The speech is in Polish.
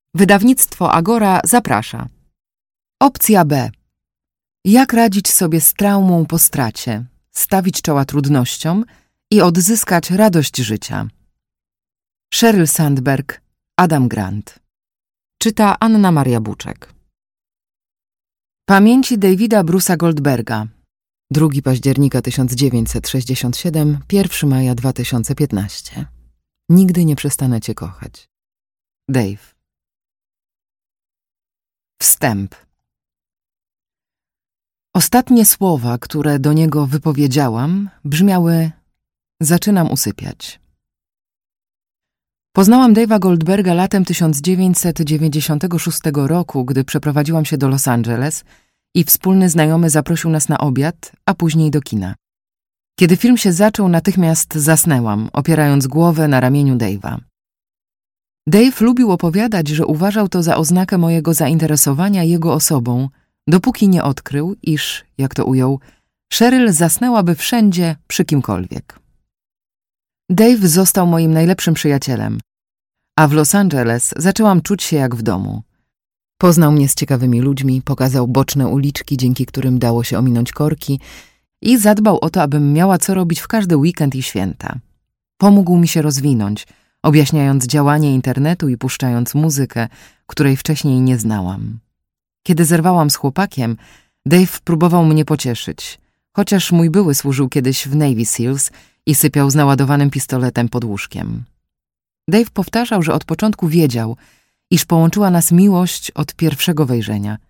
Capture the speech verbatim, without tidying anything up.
Wydawnictwo Agora zaprasza. Opcja B. Jak radzić sobie z traumą po stracie, stawić czoła trudnościom i odzyskać radość życia. Sheryl Sandberg, Adam Grant. Czyta Anna Maria Buczek. Pamięci Davida Bruce'a Goldberga. drugiego października tysiąc dziewięćset sześćdziesiąt siedem, pierwszego maja dwa tysiące piętnaście. Nigdy nie przestanę cię kochać. Dave. Wstęp. Ostatnie słowa, które do niego wypowiedziałam, brzmiały: zaczynam usypiać. Poznałam Dave'a Goldberga latem tysiąc dziewięćset dziewięćdziesiątego szóstego roku, gdy przeprowadziłam się do Los Angeles i wspólny znajomy zaprosił nas na obiad, a później do kina. Kiedy film się zaczął, natychmiast zasnęłam, opierając głowę na ramieniu Dave'a. Dave lubił opowiadać, że uważał to za oznakę mojego zainteresowania jego osobą, dopóki nie odkrył, iż, jak to ujął, Sheryl zasnęłaby wszędzie przy kimkolwiek. Dave został moim najlepszym przyjacielem, a w Los Angeles zaczęłam czuć się jak w domu. Poznał mnie z ciekawymi ludźmi, pokazał boczne uliczki, dzięki którym dało się ominąć korki i zadbał o to, abym miała co robić w każdy weekend i święta. Pomógł mi się rozwinąć, objaśniając działanie internetu i puszczając muzykę, której wcześniej nie znałam. Kiedy zerwałam z chłopakiem, Dave próbował mnie pocieszyć, chociaż mój były służył kiedyś w Navy Seals i sypiał z naładowanym pistoletem pod łóżkiem. Dave powtarzał, że od początku wiedział, iż połączyła nas miłość od pierwszego wejrzenia.